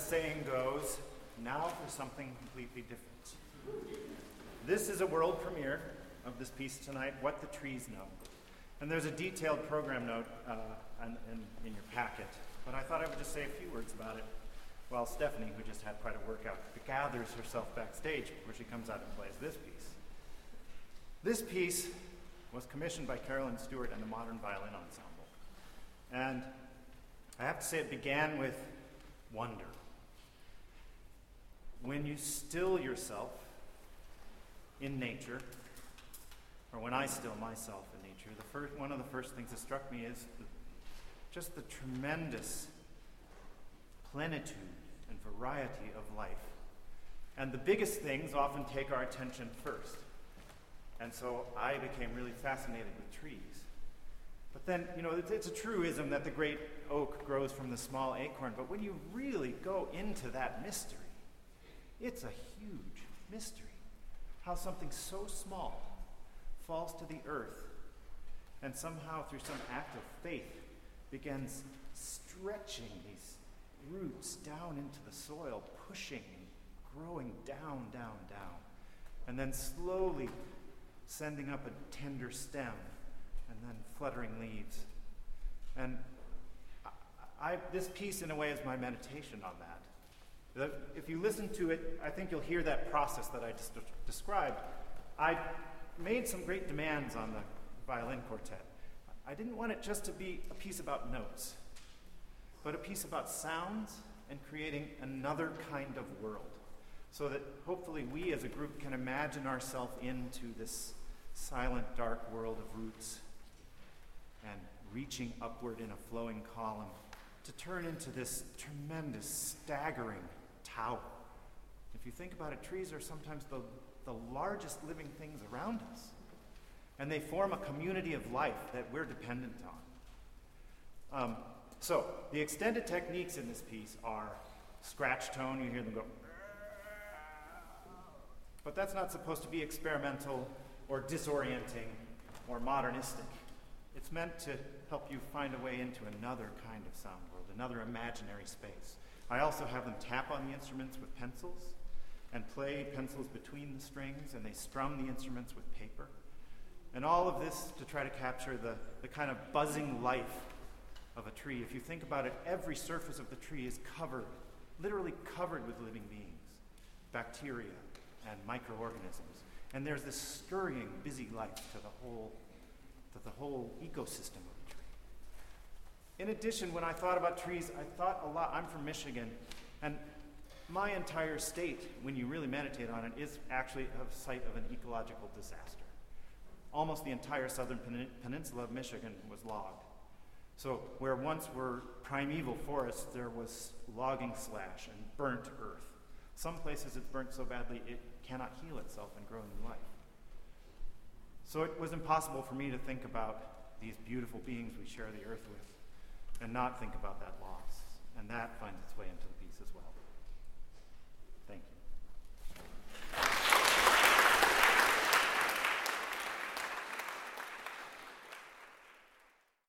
saying goes, now for something completely different. This is a world premiere of this piece tonight, What the Trees Know. And there's a detailed program note in your packet, but I thought I would just say a few words about it while Stephanie, who just had quite a workout, gathers herself backstage before she comes out and plays this piece. This piece was commissioned by Carolyn Stewart and the Modern Violin Ensemble. And I have to say it began with wonder. When you still yourself in nature, or when I still myself in nature, one of the first things that struck me is just the tremendous plenitude and variety of life. And the biggest things often take our attention first. And so I became really fascinated with trees. But then, it's a truism that the great oak grows from the small acorn, but when you really go into that mystery, it's a huge mystery. How something so small falls to the earth and somehow through some act of faith begins stretching these roots down into the soil, pushing and growing down, down, down, and then slowly sending up a tender stem and then fluttering leaves. And this piece, in a way, is my meditation on that. If you listen to it, I think you'll hear that process that I just described. I made some great demands on the violin quartet. I didn't want it just to be a piece about notes, but a piece about sounds and creating another kind of world, so that hopefully we as a group can imagine ourselves into this silent, dark world of roots and reaching upward in a flowing column to turn into this tremendous, staggering tower. If you think about it, trees are sometimes the largest living things around us, and they form a community of life that we're dependent on. So the extended techniques in this piece are scratch tone. You hear them go, but that's not supposed to be experimental or disorienting or modernistic. It's meant to help you find a way into another kind of sound world, another imaginary space. I also have them tap on the instruments with pencils and play pencils between the strings, and they strum the instruments with paper. And all of this to try to capture the kind of buzzing life of a tree. If you think about it, every surface of the tree is literally covered with living beings, bacteria and microorganisms. And there's this scurrying, busy life to the whole ecosystem of the tree. In addition, when I thought about trees, I thought a lot. I'm from Michigan, and my entire state, when you really meditate on it, is actually a site of an ecological disaster. Almost the entire southern peninsula of Michigan was logged. So where once were primeval forests, there was logging slash and burnt earth. Some places it's burnt so badly it cannot heal itself and grow new life. So it was impossible for me to think about these beautiful beings we share the earth with and not think about that loss. And that finds its way into the